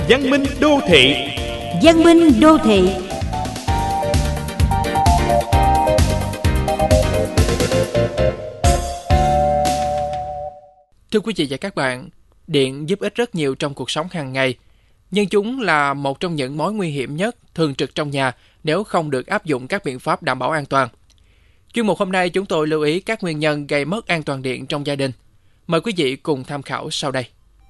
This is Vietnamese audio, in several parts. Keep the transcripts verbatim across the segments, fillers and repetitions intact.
Văn minh đô thị. Văn minh đô thị. Thưa quý vị và các bạn, điện giúp ích rất nhiều trong cuộc sống hàng ngày, nhưng chúng là một trong những mối nguy hiểm nhất thường trực trong nhà nếu không được áp dụng các biện pháp đảm bảo an toàn. Chuyên mục hôm nay chúng tôi lưu ý các nguyên nhân gây mất an toàn điện trong gia đình. Mời quý vị cùng tham khảo sau đây.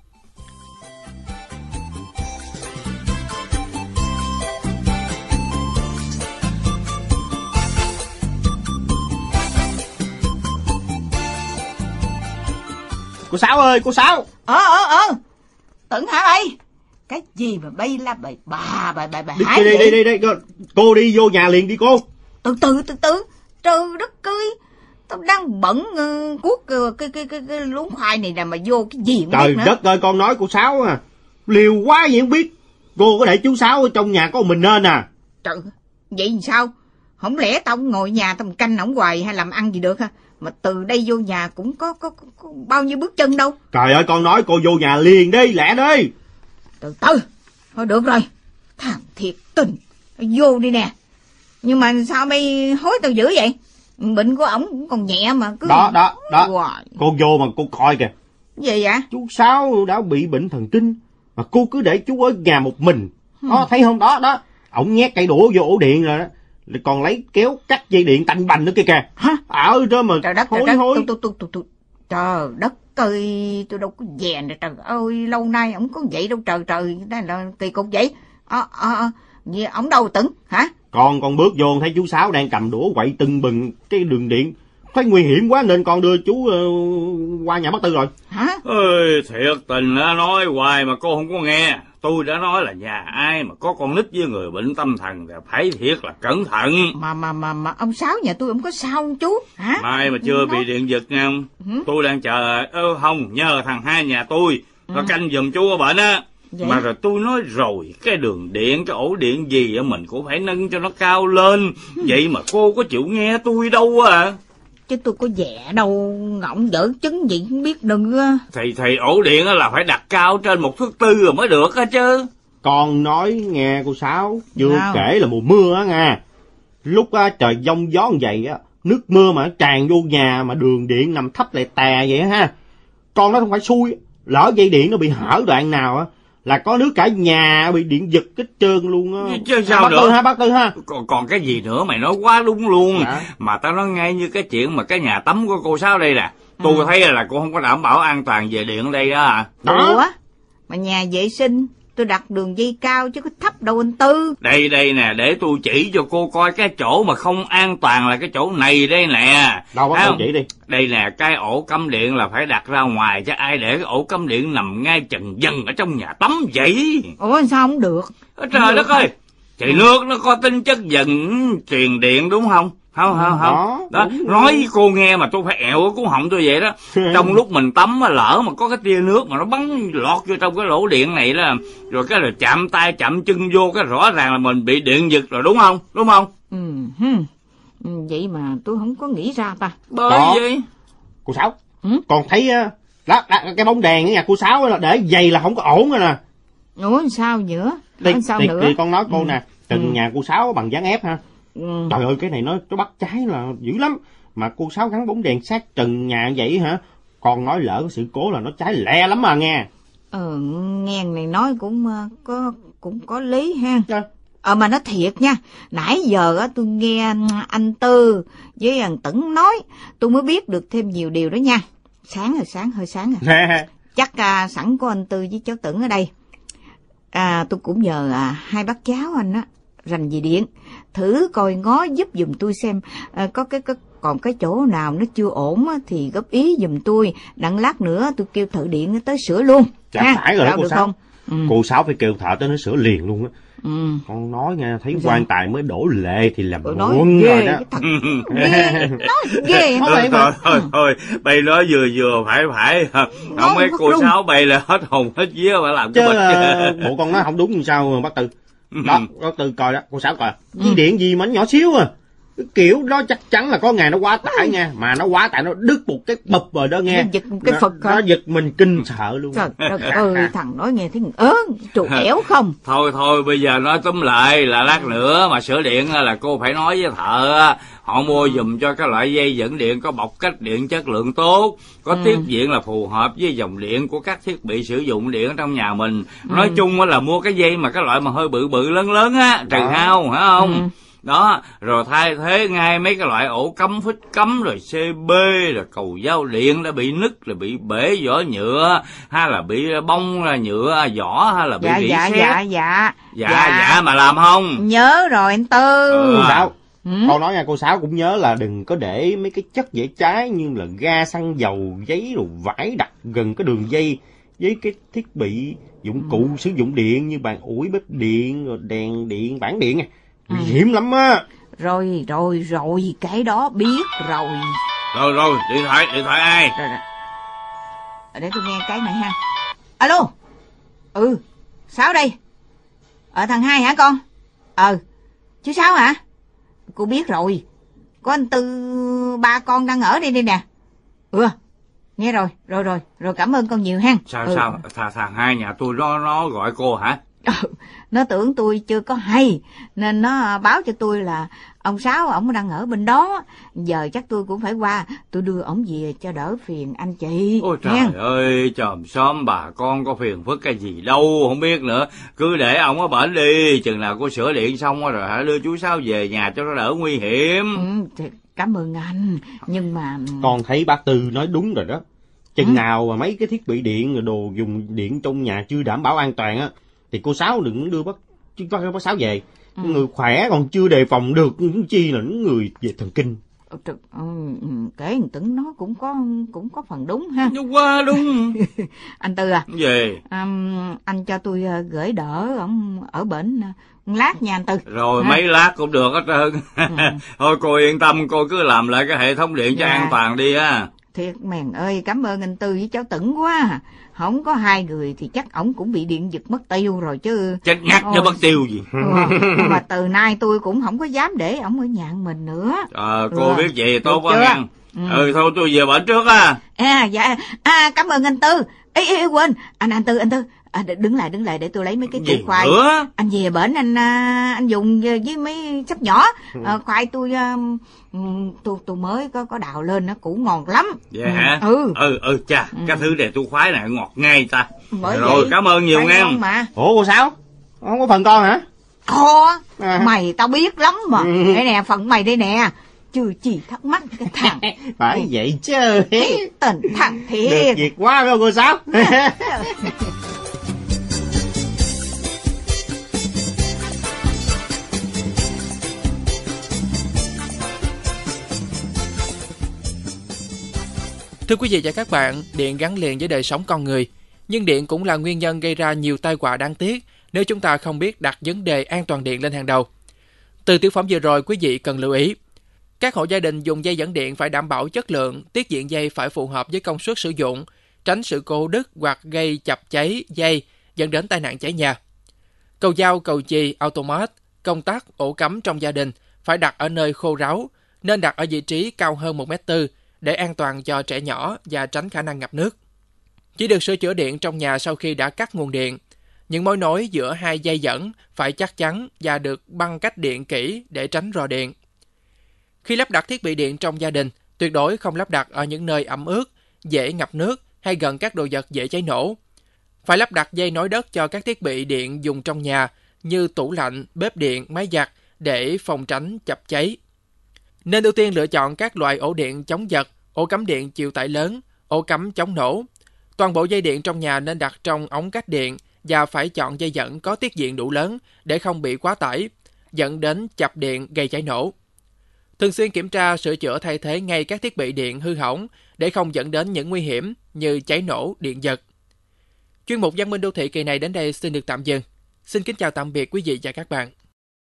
Cô Sáu ơi, cô Sáu. Ờ ờ ờ Tận hả bay? Cái gì mà bay la bày bà bà bà bà đi, đi, đi, đi, đi, đi, cô đi vô nhà liền đi cô. Từ từ từ từ trời đất ơi, tao đang bận uh, cuốc uh, cái cái cái cái luống khoai này nè mà vô cái gì mà trời đất ơi, con nói cô Sáu à, liều quá vậy không biết. Cô có để chú Sáu ở trong nhà có mình nên à? Trời, vậy làm sao? Không lẽ tao ngồi nhà tao canh ổng hoài hay làm ăn gì được ha? Mà từ đây vô nhà cũng có, có, có, có bao nhiêu bước chân đâu. Trời ơi, con nói cô vô nhà liền đi, lẹ đi. Từ từ, thôi được rồi. Thằng thiệt tình, vô đi nè. Nhưng mà sao mày hối tao dữ vậy? Bệnh của ổng cũng còn nhẹ mà cứ... Đó, đó, đó. Hoài. Cô vô mà cô coi kìa. Gì vậy? Chú Sáu đã bị bệnh thần kinh, mà cô cứ để chú ở nhà một mình. Hmm. Đó, thấy không? Đó, đó. Ổng nhét cây đũa vô ổ điện rồi đó. Còn lấy kéo cắt dây điện tanh bành nữa kia kìa. Hả? Ở đó mà trời đất, hối trời đất, hối. tôi, tôi, tôi, tôi, tôi. Trời đất ơi, tôi đâu có về nè, trời ơi, lâu nay ổng có vậy đâu trời trời, đây là kỳ cục vậy. Ờ, ờ, ờ, vậy ổng đâu Tửng, hả? Con con bước vô thấy chú Sáu đang cầm đũa quậy tưng bừng cái đường điện, thấy nguy hiểm quá nên con đưa chú uh, qua nhà bác Tư rồi. Hả? Ơi, thiệt tình đã nói hoài mà cô không có nghe. Tôi đã nói là nhà ai mà có con nít với người bệnh tâm thần thì phải thiệt là cẩn thận. Mà mà mà mà ông Sáu nhà tôi không có sao không chú? Hả? Mai mà chưa bị điện giật nha không? Ừ? Tôi đang chờ ơ không nhờ thằng hai nhà tôi nó ừ. canh giùm chú ở bệnh á. Vậy? Mà rồi tôi nói rồi, cái đường điện, cái ổ điện gì á mình cũng phải nâng cho nó cao lên. Ừ. Vậy mà cô có chịu nghe tôi đâu à? Chứ tôi có vẻ đâu, ngọng dở chứng gì không biết đừng. Thì thì ổ điện là phải đặt cao trên một thước tư rồi mới được á chứ. Con nói nghe cô Sáu, chưa nào. Kể là mùa mưa á nghe. Lúc á, trời giông gió như vậy á, nước mưa mà tràn vô nhà mà đường điện nằm thấp lè tè vậy ha. Con nó không phải xui, lỡ dây điện nó bị hở đoạn nào á là có nước cả nhà bị điện giật hết trơn luôn á. Chứ sao à, bác nữa? Tư ha, bác Tư ha. Còn, còn cái gì nữa mày nói quá đúng luôn. Dạ. Mà tao nói ngay như cái chuyện mà cái nhà tắm của cô Sáu đây nè. Tôi ừ. thấy là cô không có đảm bảo an toàn về điện ở đây đó à. Ủa? Mà nhà vệ sinh tôi đặt đường dây cao chứ có thấp đâu anh Tư. Đây đây nè, để tôi chỉ cho cô coi cái chỗ mà không an toàn là cái chỗ này đây nè. Đâu bác Tư chỉ đi. Đây nè, cái ổ cắm điện là phải đặt ra ngoài chứ ai để cái ổ cắm điện nằm ngay chần dân ở trong nhà tắm vậy. Ủa sao không được? Ôi, trời đất ơi, thì nước nó có tính chất dần truyền điện đúng không? Không không không đó, đó. Nói với cô nghe mà tôi phải ẹo cái cuốn họng tôi vậy đó. Trong lúc mình tắm mà lỡ mà có cái tia nước mà nó bắn lọt vô trong cái lỗ điện này đó, rồi cái là chạm tay chạm chân vô cái rõ ràng là mình bị điện giật rồi đúng không? Đúng không? Ừ, ừ. Vậy mà tôi không có nghĩ ra ta. Bởi đó. Vậy cô Sáu, ừ? Còn thấy đó, đó, cái bóng đèn ở nhà cô Sáu là để dày là không có ổn rồi nè. Ủa sao nữa? Đi, sao đi, nữa? đi con nói cô ừ. nè, trần ừ. nhà cô Sáu bằng dáng ép ha. Ừ. Trời ơi, cái này nó nó bắt cháy là dữ lắm. Mà cô Sáu gắn bóng đèn sát trần nhà vậy hả? Con nói lỡ có sự cố là nó cháy lẹ lắm mà nghe. Ờ, nghe này nói cũng có cũng có lý ha. À. Ờ mà nó thiệt nha. Nãy giờ á tôi nghe anh Tư với anh Tửng nói, tôi mới biết được thêm nhiều điều đó nha. Sáng rồi, sáng hơi sáng rồi. Chắc à, sẵn có anh Tư với cháu Tửng ở đây. À, tôi cũng nhờ à, hai bác cháu anh á rành về điện, thử coi ngó giúp giùm tôi xem à, có cái, cái còn cái chỗ nào nó chưa ổn á, thì góp ý giùm tôi, đặng lát nữa tôi kêu thợ điện tới sửa luôn. Chà, ha, phải rồi đó cô Sáu. Không? Ừ. Cô Sáu phải kêu thợ tới nó sửa liền luôn á. Ừ. Con nói nghe, thấy quan tài mới đổ lệ thì làm buồn rồi đó. Thật ghê, nói ghê. Thôi thôi thôi, thôi. Bây nói vừa vừa phải phải, không mấy cô Sáu bày là hết hồn hết vía mà làm cái bật. Bộ con nói không đúng như sao bác Tư. Đó, bác Tư coi đó, cô Sáu coi. Dây ừ. điện gì mà nó nhỏ xíu à. Kiểu đó chắc chắn là có ngày nó quá tải nha. Mà nó quá tải nó đứt một cái bập rồi đó nghe. Nó giật một cái phật hả? Nó giật mình kinh sợ luôn. Trời ơi, thằng nói nghe thấy ớn, trù ẻo không. Thôi thôi, bây giờ nói túm lại là lát nữa mà sửa điện là cô phải nói với thợ họ mua giùm cho cái loại dây dẫn điện có bọc cách điện chất lượng tốt, có ừ. tiết diện là phù hợp với dòng điện của các thiết bị sử dụng điện ở trong nhà mình. Ừ. Nói chung là mua cái dây mà cái loại mà hơi bự bự lớn lớn á, trừ hao, phải không? Ừ. Đó, rồi thay thế ngay mấy cái loại ổ cắm phích cắm rồi xê bê rồi cầu giao điện đã bị nứt rồi bị bể vỏ nhựa hay là bị bong là nhựa vỏ hay là bị dạ, rỉ dạ, sét. dạ dạ dạ dạ dạ mà làm không? Nhớ rồi anh Tư. Ừ. Cô Sáu, ừ. Câu nói nha cô Sáu cũng nhớ là đừng có để mấy cái chất dễ cháy như là ga, xăng dầu, giấy rồi vải đặt gần cái đường dây với cái thiết bị dụng cụ ừ. sử dụng điện như bàn ủi, bếp điện rồi đèn điện, bảng điện nha. Ừ. Hiểm lắm á. Rồi rồi rồi cái đó biết rồi. Rồi rồi điện thoại điện thoại ai? Rồi, rồi. Để tôi nghe cái này ha. Alo. Ừ Sáu đây. Ở thằng Hai hả con? Ờ chú Sáu hả? Cô biết rồi. Có anh Tư ba con đang ở đây đây nè. Ừ nghe rồi rồi rồi rồi cảm ơn con nhiều ha. Sao ừ. sao thằng thằng Hai nhà tôi nó nó gọi cô hả? Ừ, nó tưởng tôi chưa có hay nên nó báo cho tôi là ông Sáu ổng đang ở bên đó, giờ chắc tôi cũng phải qua tôi đưa ổng về cho đỡ phiền anh chị. Ôi trời nghe. Ơi chòm xóm bà con có phiền phức cái gì đâu không biết nữa, cứ để ổng ở bển đi, chừng nào cô sửa điện xong rồi hãy đưa chú Sáu về nhà cho nó đỡ nguy hiểm. Ừ, thì cảm ơn anh, nhưng mà con thấy bác Tư nói đúng rồi đó. Chừng ừ. nào mà mấy cái thiết bị điện rồi đồ dùng điện trong nhà chưa đảm bảo an toàn á thì cô Sáu đừng đưa bác chứ bác, bác Sáu về. Ừ. Người khỏe còn chưa đề phòng được chi là người về thần kinh. Ừ, kể tưởng nó cũng có cũng có phần đúng ha. Đúng quá đúng. Anh Tư à. Gì? À, anh cho tôi gửi đỡ ông ở bển lát nha anh Tư. Rồi ha? Mấy lát cũng được hết trơn. Ừ. Thôi cô yên tâm, cô cứ làm lại cái hệ thống điện cho dạ. an toàn đi á. Thiệt mèn ơi, cảm ơn anh Tư với cháu Tửng quá. Không có hai người thì chắc ổng cũng bị điện giật mất tiêu rồi chứ. Chết ngắt cho mất tiêu gì. Ừ, mà từ nay tôi cũng không có dám để ổng ở nhà mình nữa. Ờ, cô ừ. biết vậy tốt quá nha. Ừ. ừ, thôi tôi về bển trước á. À, dạ, à, cảm ơn anh Tư. Ê, ê, quên, anh, anh Tư, anh Tư. À, đứng lại, đứng lại để tôi lấy mấy cái củ khoai. Nữa? Anh về bển anh anh dùng với mấy sắp nhỏ. À, khoai tôi, tôi tôi mới có có đào lên nó củ ngon lắm. Vậy ừ. hả? Ừ. Ừ, ừ, cha, ừ. cái thứ này tôi khoái này ngọt ngay ta. Bởi rồi, vậy, cảm ơn nhiều nghe. Ủa cô Sáu? Không có phần con hả? Có, à. Mày tao biết lắm mà. Ừ. Đây nè, phần mày đây nè. Chưa chỉ thắc mắc cái thằng. Phải ừ. vậy chứ. Tình thằng thiệt. Được việc quá đâu cô Sáu. Thưa quý vị và các bạn, điện gắn liền với đời sống con người, nhưng điện cũng là nguyên nhân gây ra nhiều tai họa đáng tiếc nếu chúng ta không biết đặt vấn đề an toàn điện lên hàng đầu. Từ tiểu phẩm vừa rồi, quý vị cần lưu ý. Các hộ gia đình dùng dây dẫn điện phải đảm bảo chất lượng, tiết diện dây phải phù hợp với công suất sử dụng, tránh sự cô đứt hoặc gây chập cháy dây dẫn đến tai nạn cháy nhà. Cầu dao, cầu chì, automat, công tắc, ổ cắm trong gia đình phải đặt ở nơi khô ráo, nên đặt ở vị trí cao hơn một mét tư để an toàn cho trẻ nhỏ và tránh khả năng ngập nước. Chỉ được sửa chữa điện trong nhà sau khi đã cắt nguồn điện. Những mối nối giữa hai dây dẫn phải chắc chắn và được băng cách điện kỹ để tránh rò điện. Khi lắp đặt thiết bị điện trong gia đình, tuyệt đối không lắp đặt ở những nơi ẩm ướt, dễ ngập nước hay gần các đồ vật dễ cháy nổ. Phải lắp đặt dây nối đất cho các thiết bị điện dùng trong nhà như tủ lạnh, bếp điện, máy giặt để phòng tránh chập cháy. Nên ưu tiên lựa chọn các loại ổ điện chống giật, ổ cắm điện chịu tải lớn, ổ cắm chống nổ. Toàn bộ dây điện trong nhà nên đặt trong ống cách điện và phải chọn dây dẫn có tiết diện đủ lớn để không bị quá tải, dẫn đến chập điện gây cháy nổ. Thường xuyên kiểm tra, sửa chữa thay thế ngay các thiết bị điện hư hỏng để không dẫn đến những nguy hiểm như cháy nổ, điện giật. Chuyên mục Văn minh đô thị kỳ này đến đây xin được tạm dừng. Xin kính chào tạm biệt quý vị và các bạn.